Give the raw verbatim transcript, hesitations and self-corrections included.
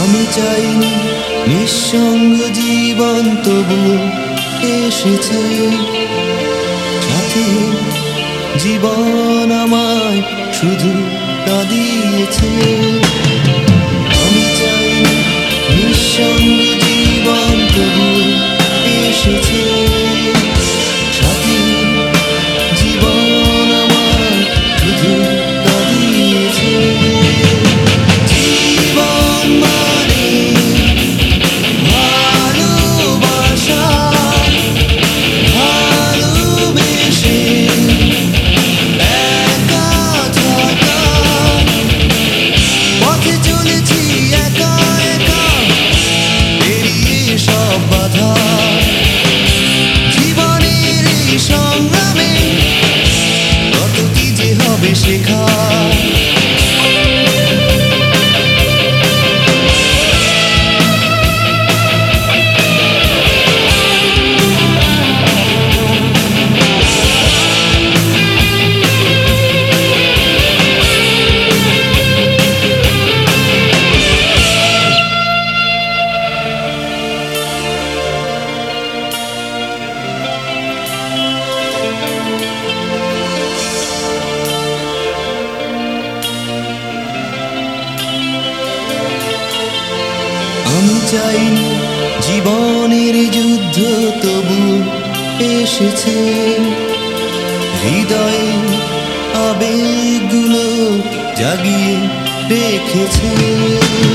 আমি চাইনি নিঃসঙ্গ জীবন, তবু এসেছে সাথে। জীবন আমায় শুধু কাঁদিয়েছে। আমি চাইনি নিঃসঙ্গ জীবন, তবু এসেছে সাথে। জীবন আমায় শুধু কাঁদিয়েছে। জীবন মানে ভালোবাসা, ভালোবেসে একা থাকা। পথে চলেছি একা একা, পেরিয়ে সব বাধা। জীবনের এই সংগ্রামে কত কি যে হবে শেখা। আমি চাইনি জীবনের যুদ্ধ, তবু এসেছে হৃদয়ে আবেগগুলো জাগিয়ে রেখেছে।